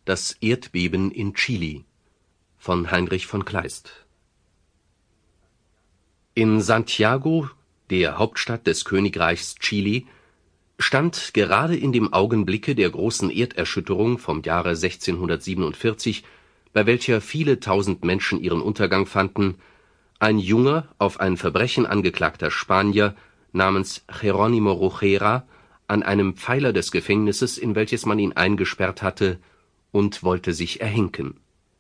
Das Erdbeben in Chile von Heinrich von Kleist. In Santiago, der Hauptstadt des Königreichs Chile, stand gerade in dem Augenblicke der großen Erderschütterung vom Jahre 1647, bei welcher viele tausend Menschen ihren Untergang fanden, ein junger, auf ein Verbrechen angeklagter Spanier namens Jerónimo Rugera an einem Pfeiler des Gefängnisses, in welches man ihn eingesperrt hatte, und wollte sich erhängen.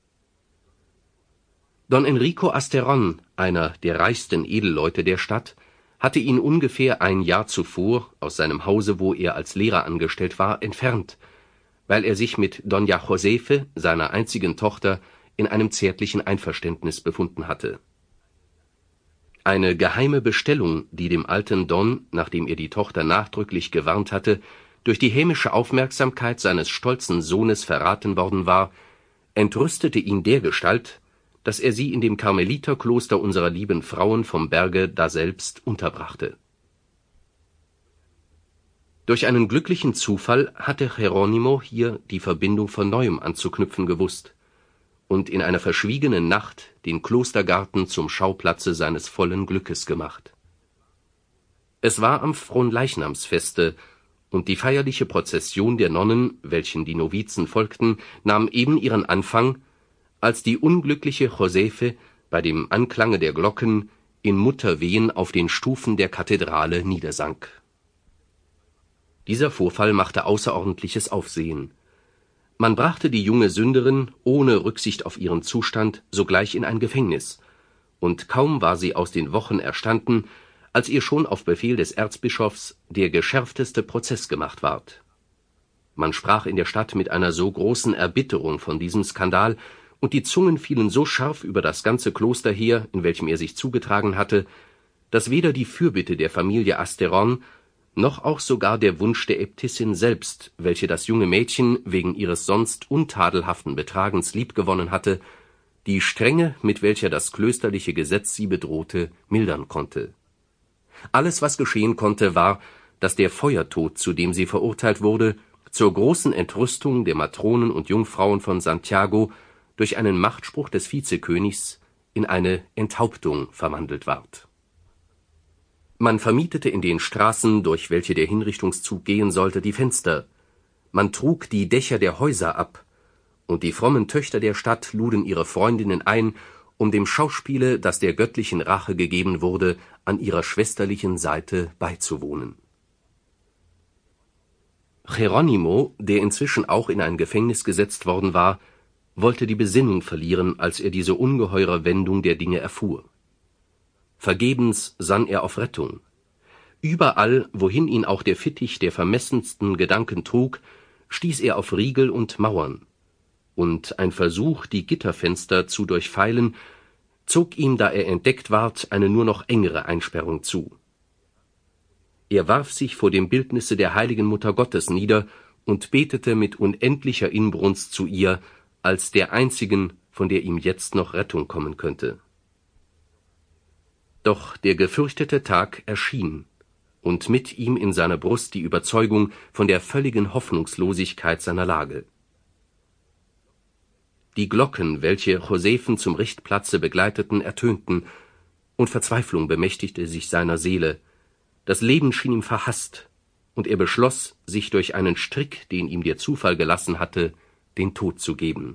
Don Enrico Asterón, einer der reichsten Edelleute der Stadt, hatte ihn ungefähr ein Jahr zuvor aus seinem Hause, wo er als Lehrer angestellt war, entfernt, weil er sich mit Doña Josefe, seiner einzigen Tochter, in einem zärtlichen Einverständnis befunden hatte. Eine geheime Bestellung, die dem alten Don, nachdem er die Tochter nachdrücklich gewarnt hatte, durch die hämische Aufmerksamkeit seines stolzen Sohnes verraten worden war, entrüstete ihn dergestalt, dass er sie in dem Karmeliterkloster unserer lieben Frauen vom Berge daselbst unterbrachte. Durch einen glücklichen Zufall hatte Jerónimo hier die Verbindung von neuem anzuknüpfen gewusst und in einer verschwiegenen Nacht den Klostergarten zum Schauplatze seines vollen Glückes gemacht. Es war am Fronleichnamsfeste, und die feierliche Prozession der Nonnen, welchen die Novizen folgten, nahm eben ihren Anfang, als die unglückliche Josefe bei dem Anklange der Glocken in Mutterwehen auf den Stufen der Kathedrale niedersank. Dieser Vorfall machte außerordentliches Aufsehen. Man brachte die junge Sünderin, ohne Rücksicht auf ihren Zustand, sogleich in ein Gefängnis, und kaum war sie aus den Wochen erstanden, als ihr schon auf Befehl des Erzbischofs der geschärfteste Prozess gemacht ward. Man sprach in der Stadt mit einer so großen Erbitterung von diesem Skandal, und die Zungen fielen so scharf über das ganze Kloster her, in welchem er sich zugetragen hatte, dass weder die Fürbitte der Familie Asterón noch auch sogar der Wunsch der Äbtissin selbst, welche das junge Mädchen wegen ihres sonst untadelhaften Betragens liebgewonnen hatte, die Strenge, mit welcher das klösterliche Gesetz sie bedrohte, mildern konnte. Alles, was geschehen konnte, war, dass der Feuertod, zu dem sie verurteilt wurde, zur großen Entrüstung der Matronen und Jungfrauen von Santiago durch einen Machtspruch des Vizekönigs in eine Enthauptung verwandelt ward. Man vermietete in den Straßen, durch welche der Hinrichtungszug gehen sollte, die Fenster, man trug die Dächer der Häuser ab, und die frommen Töchter der Stadt luden ihre Freundinnen ein, um dem Schauspiele, das der göttlichen Rache gegeben wurde, an ihrer schwesterlichen Seite beizuwohnen. Jerónimo, der inzwischen auch in ein Gefängnis gesetzt worden war, wollte die Besinnung verlieren, als er diese ungeheure Wendung der Dinge erfuhr. Vergebens sann er auf Rettung. Überall, wohin ihn auch der Fittich der vermessensten Gedanken trug, stieß er auf Riegel und Mauern, und ein Versuch, die Gitterfenster zu durchfeilen, zog ihm, da er entdeckt ward, eine nur noch engere Einsperrung zu. Er warf sich vor dem Bildnisse der heiligen Mutter Gottes nieder und betete mit unendlicher Inbrunst zu ihr, als der einzigen, von der ihm jetzt noch Rettung kommen könnte. Doch der gefürchtete Tag erschien, und mit ihm in seiner Brust die Überzeugung von der völligen Hoffnungslosigkeit seiner Lage. Die Glocken, welche Josephen zum Richtplatze begleiteten, ertönten, und Verzweiflung bemächtigte sich seiner Seele. Das Leben schien ihm verhasst, und er beschloss, sich durch einen Strick, den ihm der Zufall gelassen hatte, den Tod zu geben.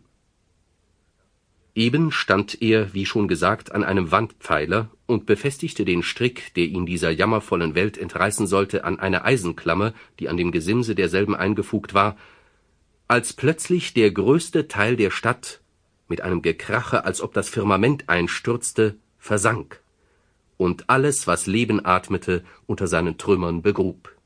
Eben stand er, wie schon gesagt, an einem Wandpfeiler und befestigte den Strick, der ihn dieser jammervollen Welt entreißen sollte, an eine Eisenklammer, die an dem Gesimse derselben eingefugt war, als plötzlich der größte Teil der Stadt mit einem Gekrache, als ob das Firmament einstürzte, versank und alles, was Leben atmete, unter seinen Trümmern begrub.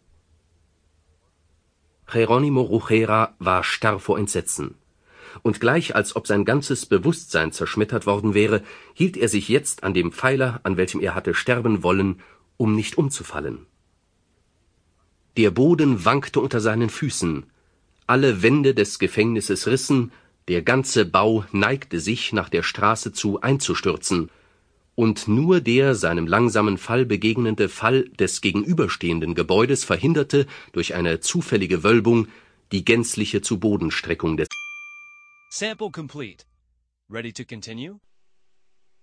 Jerónimo Rugera war starr vor Entsetzen, und gleich als ob sein ganzes Bewusstsein zerschmettert worden wäre, hielt er sich jetzt an dem Pfeiler, an welchem er hatte sterben wollen, um nicht umzufallen. Der Boden wankte unter seinen Füßen, alle Wände des Gefängnisses rissen, der ganze Bau neigte sich, nach der Straße zu einzustürzen, und nur der seinem langsamen Fall begegnende Fall des gegenüberstehenden Gebäudes verhinderte durch eine zufällige Wölbung die gänzliche Zubodenstreckung des Sample complete. Ready to continue?